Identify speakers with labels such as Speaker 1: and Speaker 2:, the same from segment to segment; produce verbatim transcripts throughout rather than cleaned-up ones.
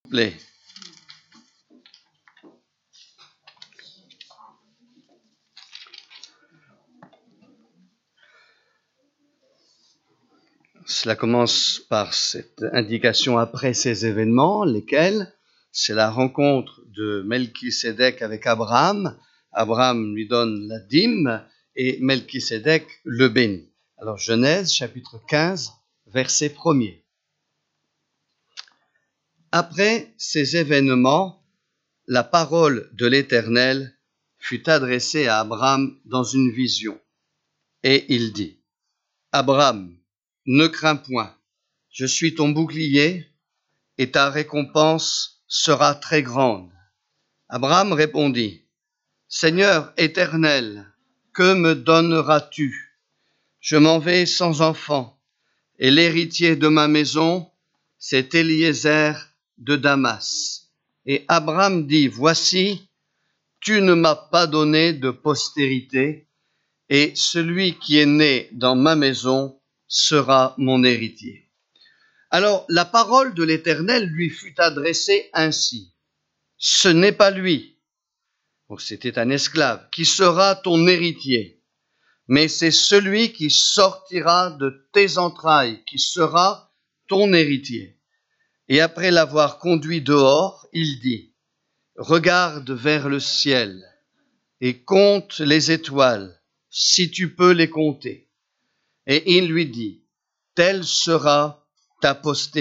Speaker 1: plaît. Cela commence par cette indication après ces événements, lesquels, c'est la rencontre de Melchisédek avec Abraham. Abraham lui donne la dîme et Melchisédek le bénit. Alors Genèse chapitre quinze, verset premier. Après ces événements, la parole de l'Éternel fut adressée à Abraham dans une vision. Et il dit, « Abraham, ne crains point, je suis ton bouclier et ta récompense sera très grande. » Abraham répondit, « Seigneur éternel, que me donneras-tu? Je m'en vais sans enfant, et l'héritier de ma maison, c'est Éliézer de Damas. » Et Abraham dit, « Voici, tu ne m'as pas donné de postérité, et celui qui est né dans ma maison sera mon héritier. » Alors, la parole de l'Éternel lui fut adressée ainsi. « Ce n'est pas lui, donc c'était un esclave, qui sera ton héritier, mais c'est celui qui sortira de tes entrailles, qui sera ton héritier. » Et après l'avoir conduit dehors, il dit, « Regarde vers le ciel et compte les étoiles, si tu peux les compter. » Et il lui dit, « Telle sera ta postérité. »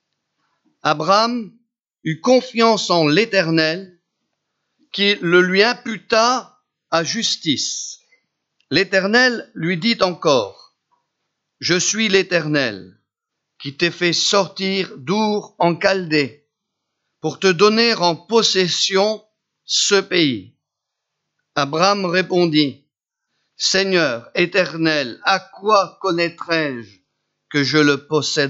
Speaker 1: Abraham eut confiance en l'Éternel, qui le lui imputa à justice. L'Éternel lui dit encore, « Je suis l'Éternel, qui t'ai fait sortir d'Our en Chaldée, pour te donner en possession ce pays. » Abraham répondit, « Seigneur éternel, à quoi connaîtrai-je que je le posséderai? »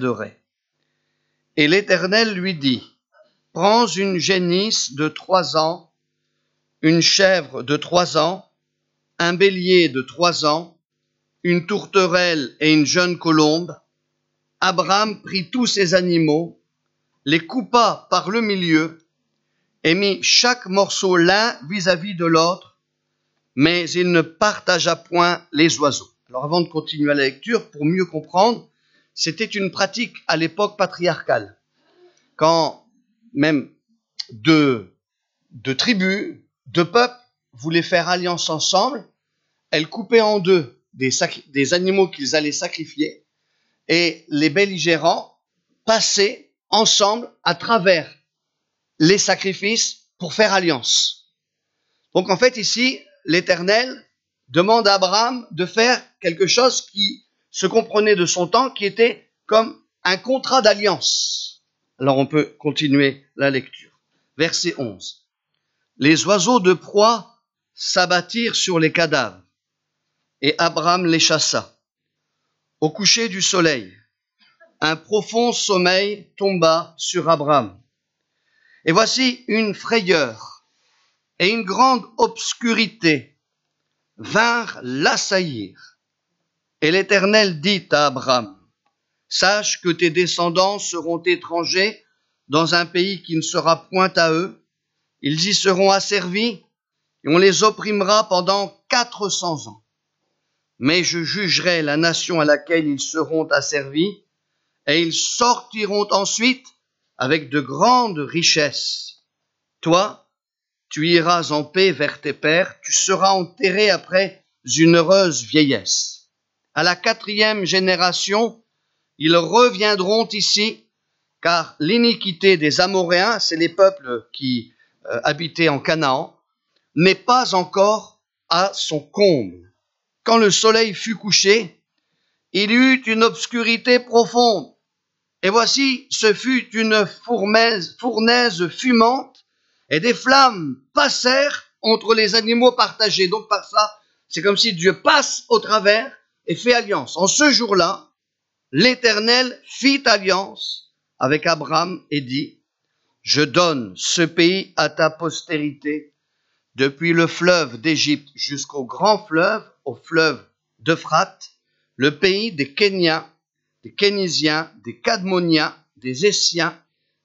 Speaker 1: Et l'Éternel lui dit, « Prends une génisse de trois ans, une chèvre de trois ans, un bélier de trois ans, une tourterelle et une jeune colombe. » Abraham prit tous ces animaux, les coupa par le milieu et mit chaque morceau l'un vis-à-vis de l'autre, mais il ne partagea point les oiseaux. Alors avant de continuer la lecture, pour mieux comprendre, c'était une pratique à l'époque patriarcale. Quand même deux, deux tribus, deux peuples voulaient faire alliance ensemble, elles coupaient en deux des, sacri- des animaux qu'ils allaient sacrifier, et les belligérants passaient ensemble à travers les sacrifices pour faire alliance. Donc en fait ici, l'Éternel demande à Abraham de faire quelque chose qui se comprenait de son temps, qui était comme un contrat d'alliance. Alors on peut continuer la lecture. Verset onze. Les oiseaux de proie s'abattirent sur les cadavres, et Abraham les chassa. Au coucher du soleil, un profond sommeil tomba sur Abraham. Et voici une frayeur et une grande obscurité vinrent l'assaillir. Et l'Éternel dit à Abraham, « Sache que tes descendants seront étrangers dans un pays qui ne sera point à eux. Ils y seront asservis et on les opprimera pendant quatre cents ans. Mais je jugerai la nation à laquelle ils seront asservis, et ils sortiront ensuite avec de grandes richesses. Toi, tu iras en paix vers tes pères, tu seras enterré après une heureuse vieillesse. À la quatrième génération, ils reviendront ici, car l'iniquité des Amoréens, c'est les peuples qui euh, habitaient en Canaan, n'est pas encore à son comble. Quand le soleil fut couché, il y eut une obscurité profonde. Et voici, ce fut une fournaise, fournaise fumante, et des flammes passèrent entre les animaux partagés. Donc par ça, c'est comme si Dieu passe au travers et fait alliance. En ce jour-là, l'Éternel fit alliance avec Abraham et dit, « Je donne ce pays à ta postérité, depuis le fleuve d'Égypte jusqu'au grand fleuve, au fleuve d'Euphrate, le pays des Kéniens, des Kénisiens, des Cadmoniens, des Essiens,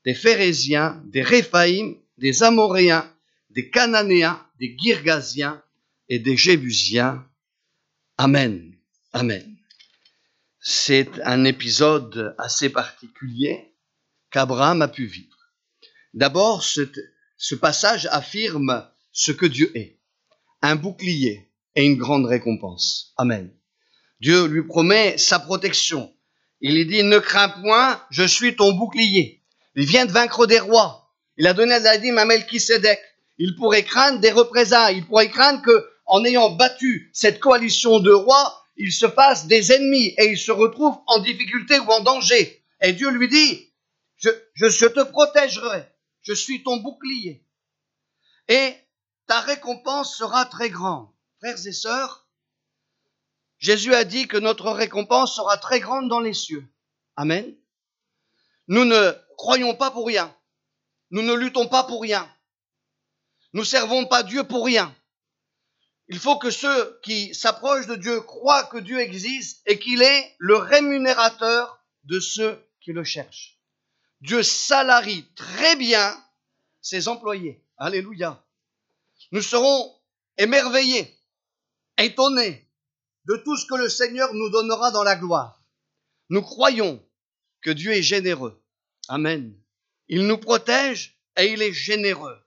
Speaker 1: des Phéréziens, des Réphaïm, des Amoréens, des Cananéens, des Girgasiens et des Jébusiens. Amen. Amen. C'est un épisode assez particulier qu'Abraham a pu vivre. D'abord, ce, ce passage affirme ce que Dieu est, un bouclier et une grande récompense. Amen. Dieu lui promet sa protection. Il lui dit, ne crains point, je suis ton bouclier. Il vient de vaincre des rois. Il a donné la dîme à Melchisédek. Il pourrait craindre des représailles. Il pourrait craindre que, en ayant battu cette coalition de rois, il se fasse des ennemis et il se retrouve en difficulté ou en danger. Et Dieu lui dit, je, je, je te protégerai. Je suis ton bouclier. Et ta récompense sera très grande. Frères et sœurs, Jésus a dit que notre récompense sera très grande dans les cieux. Amen. Nous ne croyons pas pour rien. Nous ne luttons pas pour rien. Nous ne servons pas Dieu pour rien. Il faut que ceux qui s'approchent de Dieu croient que Dieu existe et qu'il est le rémunérateur de ceux qui le cherchent. Dieu salarie très bien ses employés. Alléluia. Nous serons émerveillés, étonnés de tout ce que le Seigneur nous donnera dans la gloire. Nous croyons que Dieu est généreux. Amen. Il nous protège et il est généreux.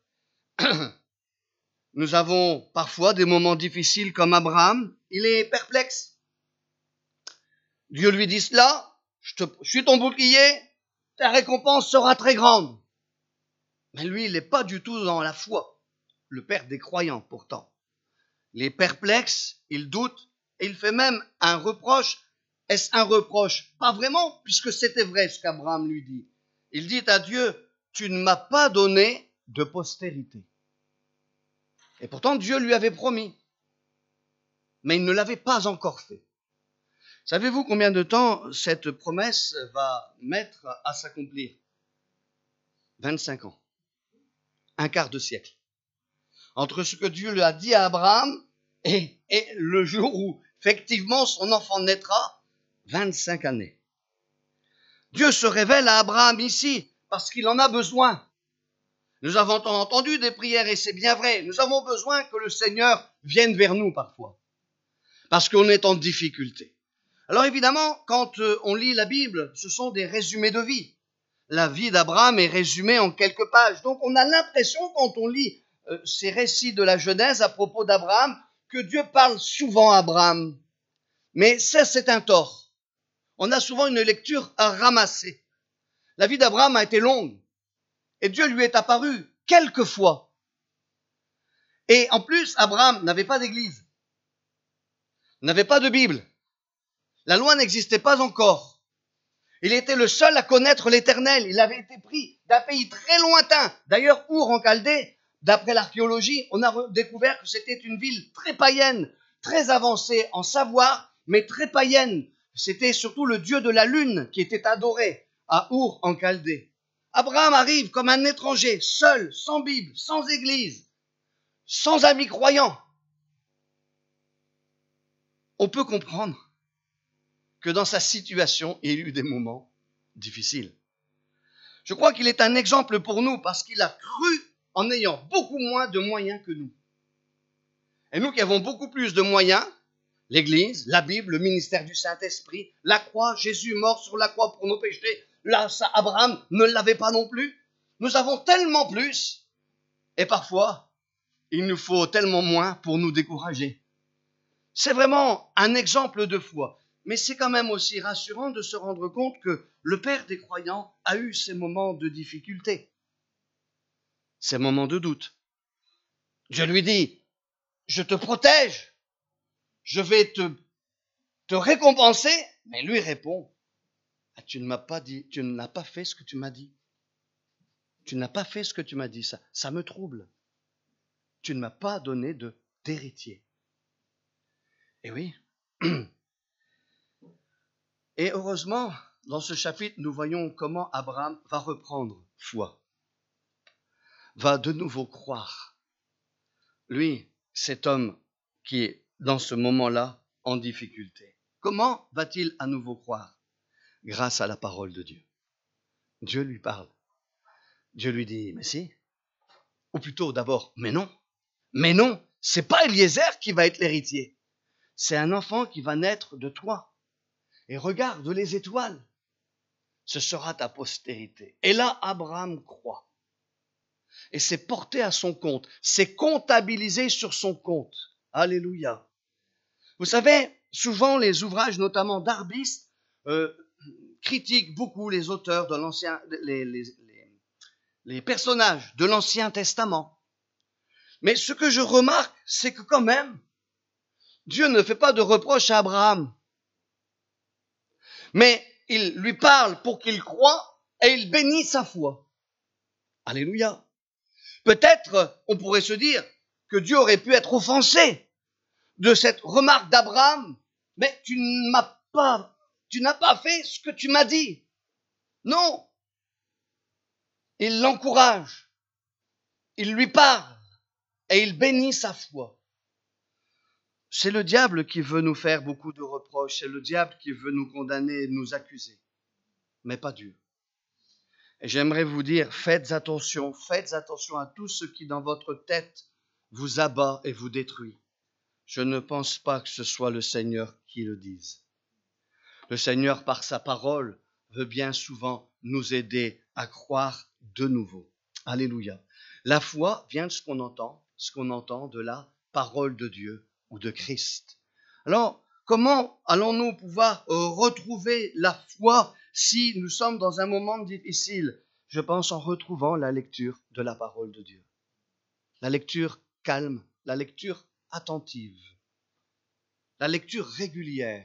Speaker 1: Nous avons parfois des moments difficiles comme Abraham. Il est perplexe. Dieu lui dit cela, je, te, je suis ton bouclier, ta récompense sera très grande. Mais lui, il n'est pas du tout dans la foi. Le père des croyants pourtant. Il est perplexe, il doute et il fait même un reproche. Est-ce un reproche? Pas vraiment, puisque c'était vrai ce qu'Abraham lui dit. Il dit à Dieu, tu ne m'as pas donné de postérité. Et pourtant, Dieu lui avait promis. Mais il ne l'avait pas encore fait. Savez-vous combien de temps cette promesse va mettre à s'accomplir? vingt-cinq ans. Un quart de siècle. Entre ce que Dieu lui a dit à Abraham et, et le jour où, effectivement, son enfant naîtra, vingt-cinq années. Dieu se révèle à Abraham ici parce qu'il en a besoin. Nous avons entendu des prières et c'est bien vrai. Nous avons besoin que le Seigneur vienne vers nous parfois parce qu'on est en difficulté. Alors évidemment, quand on lit la Bible, ce sont des résumés de vie. La vie d'Abraham est résumée en quelques pages. Donc on a l'impression quand on lit euh, ces récits de la Genèse à propos d'Abraham que Dieu parle souvent à Abraham. Mais ça, c'est un tort. On a souvent une lecture à ramasser. La vie d'Abraham a été longue. Et Dieu lui est apparu quelques fois. Et en plus, Abraham n'avait pas d'église, n'avait pas de Bible. La loi n'existait pas encore. Il était le seul à connaître l'Éternel. Il avait été pris d'un pays très lointain. D'ailleurs, Our en Chaldée, d'après l'archéologie, on a découvert que c'était une ville très païenne, très avancée en savoir, mais très païenne. C'était surtout le dieu de la lune qui était adoré à Our en Chaldée. Abraham arrive comme un étranger, seul, sans Bible, sans église, sans amis croyants. On peut comprendre que dans sa situation, il y a eu des moments difficiles. Je crois qu'il est un exemple pour nous parce qu'il a cru en ayant beaucoup moins de moyens que nous. Et nous qui avons beaucoup plus de moyens, l'Église, la Bible, le ministère du Saint-Esprit, la croix, Jésus mort sur la croix pour nos péchés, là, ça, Abraham ne l'avait pas non plus. Nous avons tellement plus, et parfois, il nous faut tellement moins pour nous décourager. C'est vraiment un exemple de foi. Mais c'est quand même aussi rassurant de se rendre compte que le Père des croyants a eu ces moments de difficulté, ces moments de doute. Dieu lui dit, je te protège, je vais te, te récompenser, mais lui répond, ah, tu ne m'as pas dit, tu n'as pas fait ce que tu m'as dit. Tu n'as pas fait ce que tu m'as dit, ça, ça me trouble. Tu ne m'as pas donné de d'héritier. Et oui. Et heureusement, dans ce chapitre, nous voyons comment Abraham va reprendre foi, va de nouveau croire. Lui, cet homme qui est dans ce moment-là en difficulté. Comment va-t-il à nouveau croire? Grâce à la parole de Dieu. Dieu lui parle. Dieu lui dit, mais si. Ou plutôt d'abord, mais non. Mais non, c'est pas Eliezer qui va être l'héritier. C'est un enfant qui va naître de toi. Et regarde les étoiles. Ce sera ta postérité. Et là, Abraham croit. Et c'est porté à son compte. C'est comptabilisé sur son compte. Alléluia. Vous savez, souvent les ouvrages, notamment d'Arbis, euh, critiquent beaucoup les auteurs de l'ancien, les, les, les, les personnages de l'Ancien Testament. Mais ce que je remarque, c'est que quand même, Dieu ne fait pas de reproche à Abraham. Mais il lui parle pour qu'il croie et il bénit sa foi. Alléluia. Peut-être, on pourrait se dire que Dieu aurait pu être offensé de cette remarque d'Abraham. Mais tu ne m'as pas, tu n'as pas fait ce que tu m'as dit. Non. Il l'encourage. Il lui parle et il bénit sa foi. C'est le diable qui veut nous faire beaucoup de reproches. C'est le diable qui veut nous condamner et nous accuser. Mais pas Dieu. Et j'aimerais vous dire, faites attention, faites attention à tout ce qui dans votre tête vous abat et vous détruit. Je ne pense pas que ce soit le Seigneur qui le dise. Le Seigneur, par sa parole, veut bien souvent nous aider à croire de nouveau. Alléluia. La foi vient de ce qu'on entend, ce qu'on entend de la parole de Dieu ou de Christ. Alors, comment allons-nous pouvoir retrouver la foi si nous sommes dans un moment difficile? Je pense en retrouvant la lecture de la parole de Dieu. La lecture calme, la lecture attentive, la lecture régulière.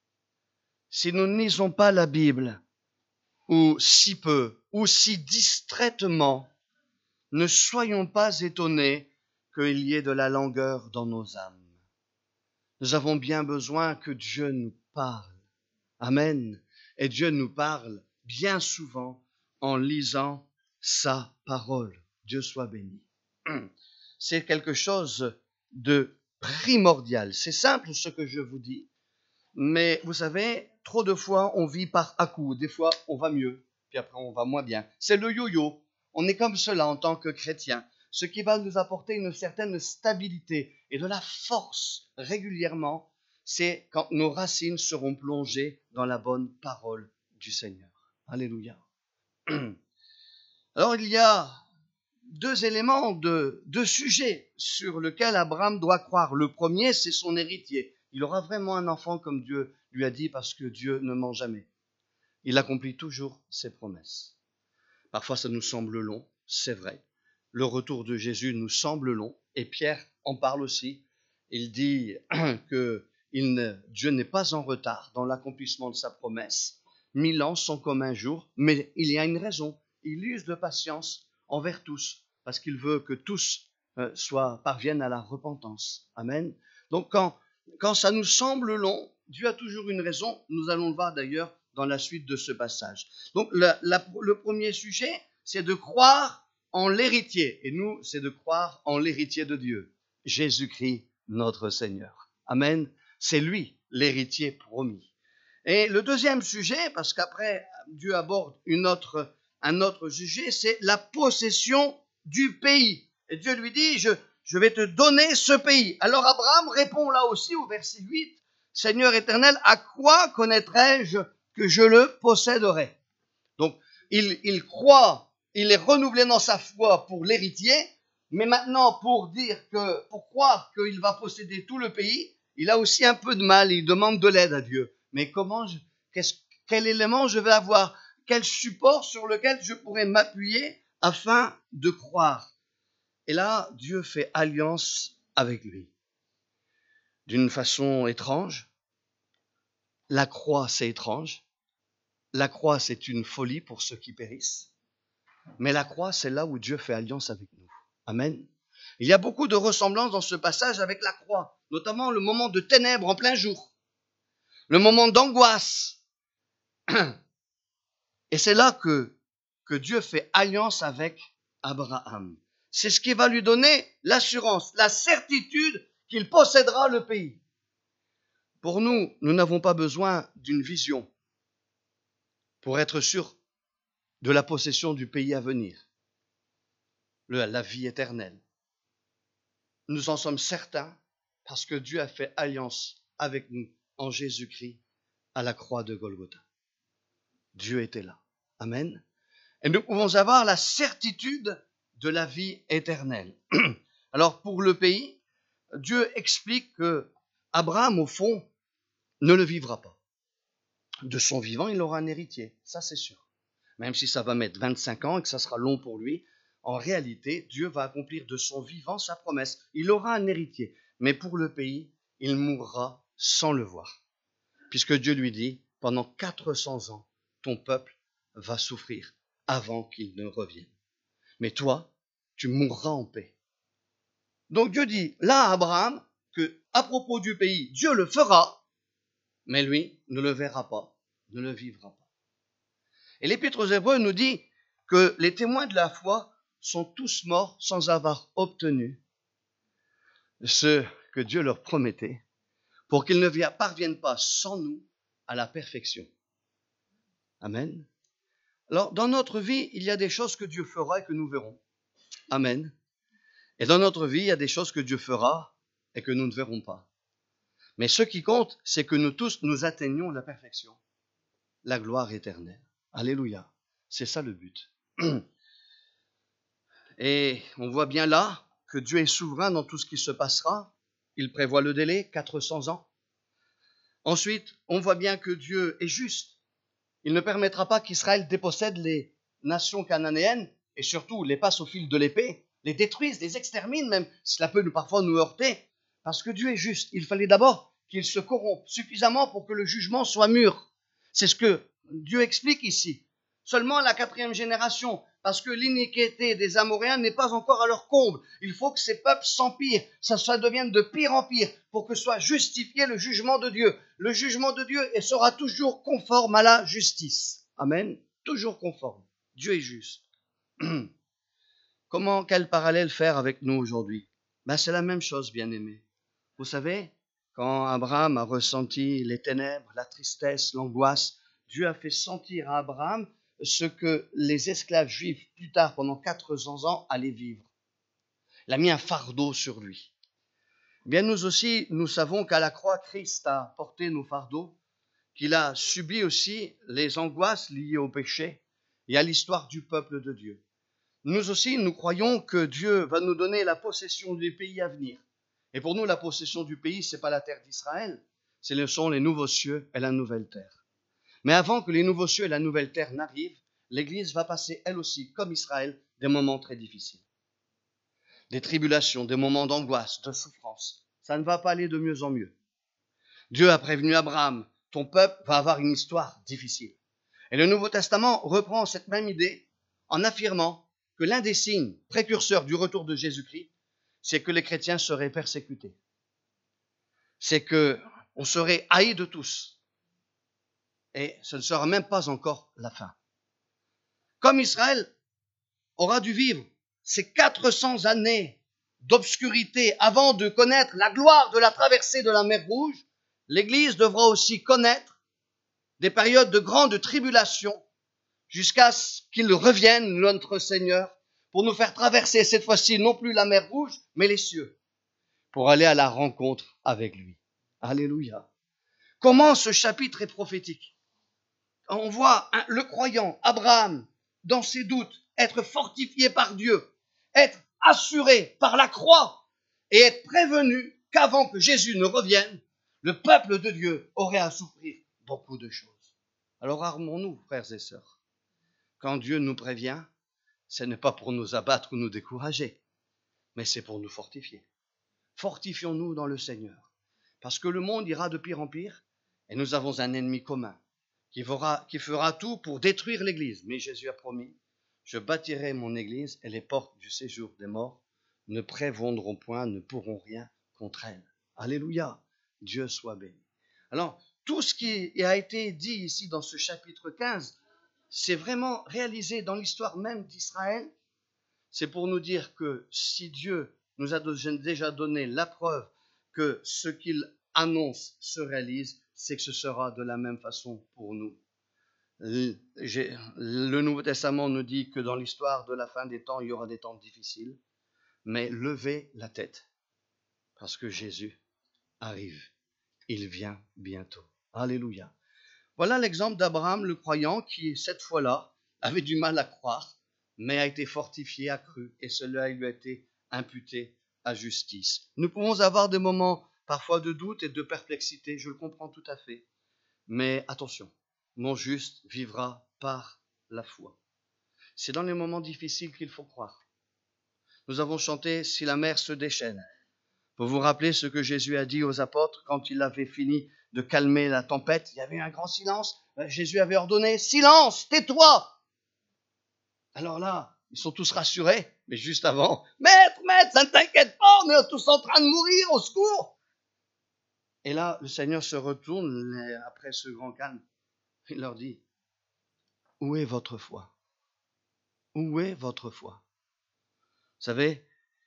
Speaker 1: Si nous ne lisons pas la Bible, ou si peu, ou si distraitement, ne soyons pas étonnés qu'il y ait de la langueur dans nos âmes. Nous avons bien besoin que Dieu nous parle. Amen. Et Dieu nous parle bien souvent en lisant sa parole. Dieu soit béni. C'est quelque chose de primordial. C'est simple ce que je vous dis. Mais vous savez, trop de fois, on vit par à-coups. Des fois, on va mieux, puis après, on va moins bien. C'est le yo-yo. On est comme cela en tant que chrétien. Ce qui va nous apporter une certaine stabilité et de la force régulièrement, c'est quand nos racines seront plongées dans la bonne parole du Seigneur. Alléluia. Alors, il y a deux éléments, de, deux sujets sur lesquels Abraham doit croire. Le premier, c'est son héritier. Il aura vraiment un enfant comme Dieu lui a dit parce que Dieu ne ment jamais. Il accomplit toujours ses promesses. Parfois, ça nous semble long, c'est vrai. Le retour de Jésus nous semble long et Pierre en parle aussi. Il dit que il ne, Dieu n'est pas en retard dans l'accomplissement de sa promesse. Mille ans sont comme un jour, mais il y a une raison. Il use de patience envers tous parce qu'il veut que tous euh, soient, parviennent à la repentance. Amen. Donc quand Quand ça nous semble long, Dieu a toujours une raison. Nous allons le voir d'ailleurs dans la suite de ce passage. Donc la, la, le premier sujet, c'est de croire en l'héritier. Et nous, c'est de croire en l'héritier de Dieu, Jésus-Christ, notre Seigneur. Amen. C'est lui, l'héritier promis. Et le deuxième sujet, parce qu'après Dieu aborde une autre, un autre sujet, c'est la possession du pays. Et Dieu lui dit, je... Je vais te donner ce pays. Alors Abraham répond là aussi au verset huit, Seigneur éternel, à quoi connaîtrai-je que je le posséderai? Donc il, il croit, il est renouvelé dans sa foi pour l'héritier, mais maintenant pour dire que, pour croire qu'il va posséder tout le pays, il a aussi un peu de mal, il demande de l'aide à Dieu. Mais comment, je, qu'est-ce, quel élément je vais avoir? Quel support sur lequel je pourrais m'appuyer afin de croire? Et là, Dieu fait alliance avec lui. D'une façon étrange, la croix, c'est étrange. La croix, c'est une folie pour ceux qui périssent. Mais la croix, c'est là où Dieu fait alliance avec nous. Amen. Il y a beaucoup de ressemblances dans ce passage avec la croix, notamment le moment de ténèbres en plein jour, le moment d'angoisse. Et c'est là que, que Dieu fait alliance avec Abraham. C'est ce qui va lui donner l'assurance, la certitude qu'il possédera le pays. Pour nous, nous n'avons pas besoin d'une vision pour être sûrs de la possession du pays à venir. le, la vie éternelle. Nous en sommes certains parce que Dieu a fait alliance avec nous en Jésus-Christ à la croix de Golgotha. Dieu était là. Amen. Et nous pouvons avoir la certitude de la vie éternelle. Alors pour le pays, Dieu explique que Abraham, au fond, ne le vivra pas. De son vivant, il aura un héritier, ça c'est sûr. Même si ça va mettre vingt-cinq ans et que ça sera long pour lui, en réalité, Dieu va accomplir de son vivant sa promesse. Il aura un héritier, mais pour le pays, il mourra sans le voir. Puisque Dieu lui dit, pendant quatre cents ans, ton peuple va souffrir avant qu'il ne revienne. Mais toi, tu mourras en paix. Donc Dieu dit là à Abraham que à propos du pays, Dieu le fera, mais lui ne le verra pas, ne le vivra pas. Et l'Épître aux Hébreux nous dit que les témoins de la foi sont tous morts sans avoir obtenu ce que Dieu leur promettait, pour qu'ils ne parviennent pas sans nous à la perfection. Amen. Alors, dans notre vie, il y a des choses que Dieu fera et que nous verrons. Amen. Et dans notre vie, il y a des choses que Dieu fera et que nous ne verrons pas. Mais ce qui compte, c'est que nous tous, nous atteignions la perfection, la gloire éternelle. Alléluia. C'est ça le but. Et on voit bien là que Dieu est souverain dans tout ce qui se passera. Il prévoit le délai, quatre cents ans. Ensuite, on voit bien que Dieu est juste. Il ne permettra pas qu'Israël dépossède les nations cananéennes et surtout les passe au fil de l'épée, les détruise, les extermine même. Cela peut nous, parfois nous heurter parce que Dieu est juste. Il fallait d'abord qu'il se corrompe suffisamment pour que le jugement soit mûr. C'est ce que Dieu explique ici. Seulement à la quatrième génération, parce que l'iniquité des Amoréens n'est pas encore à leur comble. Il faut que ces peuples s'empirent, ça, ça devienne de pire en pire, pour que soit justifié le jugement de Dieu. Le jugement de Dieu sera toujours conforme à la justice. Amen. Toujours conforme. Dieu est juste. Comment, quel parallèle faire avec nous aujourd'hui? Ben, c'est la même chose, bien-aimés. Vous savez, quand Abraham a ressenti les ténèbres, la tristesse, l'angoisse, Dieu a fait sentir à Abraham ce que les esclaves juifs, plus tard, pendant quatre cents ans, allaient vivre. Il a mis un fardeau sur lui. Bien, nous aussi, nous savons qu'à la croix, Christ a porté nos fardeaux, qu'il a subi aussi les angoisses liées au péché et à l'histoire du peuple de Dieu. Nous aussi, nous croyons que Dieu va nous donner la possession du pays à venir. Et pour nous, la possession du pays, ce n'est pas la terre d'Israël, ce sont les nouveaux cieux et la nouvelle terre. Mais avant que les nouveaux cieux et la nouvelle terre n'arrivent, l'Église va passer, elle aussi, comme Israël, des moments très difficiles. Des tribulations, des moments d'angoisse, de souffrance. Ça ne va pas aller de mieux en mieux. Dieu a prévenu Abraham, ton peuple va avoir une histoire difficile. Et le Nouveau Testament reprend cette même idée en affirmant que l'un des signes précurseurs du retour de Jésus-Christ, c'est que les chrétiens seraient persécutés. C'est qu'on serait haïs de tous. Et ce ne sera même pas encore la fin. Comme Israël aura dû vivre ces quatre cents années d'obscurité avant de connaître la gloire de la traversée de la mer Rouge, l'Église devra aussi connaître des périodes de grande tribulation jusqu'à ce qu'il revienne, notre Seigneur, pour nous faire traverser cette fois-ci non plus la mer Rouge, mais les cieux, pour aller à la rencontre avec lui. Alléluia. Comment ce chapitre est prophétique? On voit hein, le croyant, Abraham, dans ses doutes, être fortifié par Dieu, être assuré par la croix et être prévenu qu'avant que Jésus ne revienne, le peuple de Dieu aurait à souffrir beaucoup de choses. Alors armons-nous, frères et sœurs. Quand Dieu nous prévient, ce n'est pas pour nous abattre ou nous décourager, mais c'est pour nous fortifier. Fortifions-nous dans le Seigneur, parce que le monde ira de pire en pire et nous avons un ennemi commun qui fera, qui fera tout pour détruire l'Église. Mais Jésus a promis, je bâtirai mon Église et les portes du séjour des morts ne prévaudront point, ne pourront rien contre elle. Alléluia, Dieu soit béni. Alors, tout ce qui a été dit ici dans ce chapitre quinze, c'est vraiment réalisé dans l'histoire même d'Israël. C'est pour nous dire que si Dieu nous a déjà donné la preuve que ce qu'il annonce se réalise, c'est que ce sera de la même façon pour nous. Le Nouveau Testament nous dit que dans l'histoire de la fin des temps, il y aura des temps difficiles, mais levez la tête, parce que Jésus arrive. Il vient bientôt. Alléluia. Voilà l'exemple d'Abraham le croyant qui, cette fois-là, avait du mal à croire, mais a été fortifié, a cru, et cela lui a été imputé à justice. Nous pouvons avoir des moments parfois de doute et de perplexité, je le comprends tout à fait, mais attention, mon juste vivra par la foi. C'est dans les moments difficiles qu'il faut croire. Nous avons chanté « Si la mer se déchaîne ». Vous vous rappelez ce que Jésus a dit aux apôtres quand il avait fini de calmer la tempête? Il y avait un grand silence. Jésus avait ordonné « Silence, tais-toi » Alors là, ils sont tous rassurés, mais juste avant « Maître, maître, ça ne t'inquiète pas, on est tous en train de mourir, au secours !» Et là, le Seigneur se retourne après ce grand calme. Il leur dit « Où est votre foi? Où est votre foi ?» Vous savez,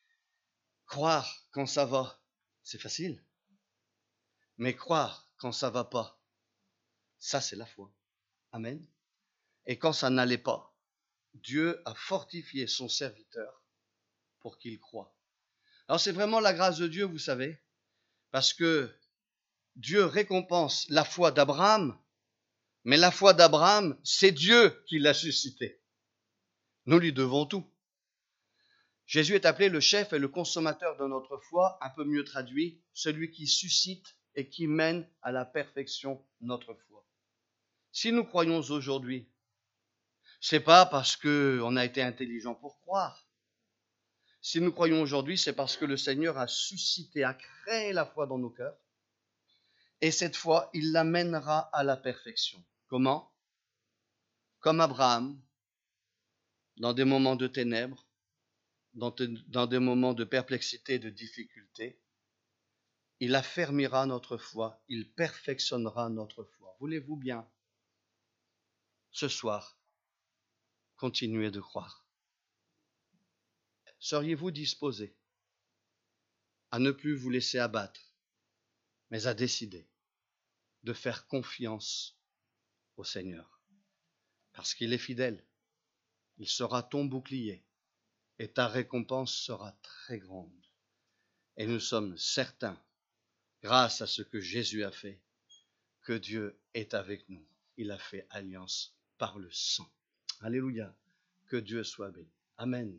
Speaker 1: croire quand ça va, c'est facile. Mais croire quand ça va pas, ça c'est la foi. Amen. Et quand ça n'allait pas, Dieu a fortifié son serviteur pour qu'il croie. Alors c'est vraiment la grâce de Dieu, vous savez, parce que Dieu récompense la foi d'Abraham, mais la foi d'Abraham, c'est Dieu qui l'a suscitée. Nous lui devons tout. Jésus est appelé le chef et le consommateur de notre foi, un peu mieux traduit, celui qui suscite et qui mène à la perfection notre foi. Si nous croyons aujourd'hui, c'est pas parce qu'on a été intelligent pour croire. Si nous croyons aujourd'hui, c'est parce que le Seigneur a suscité, a créé la foi dans nos cœurs. Et cette foi, il l'amènera à la perfection. Comment? Comme Abraham, dans des moments de ténèbres, dans, dans des moments de perplexité, de difficulté, il affermira notre foi, il perfectionnera notre foi. Voulez-vous bien, ce soir, continuer de croire? Seriez-vous disposé à ne plus vous laisser abattre, mais à décider de faire confiance au Seigneur? Parce qu'il est fidèle, il sera ton bouclier et ta récompense sera très grande. Et nous sommes certains, grâce à ce que Jésus a fait, que Dieu est avec nous. Il a fait alliance par le sang. Alléluia. Que Dieu soit béni. Amen.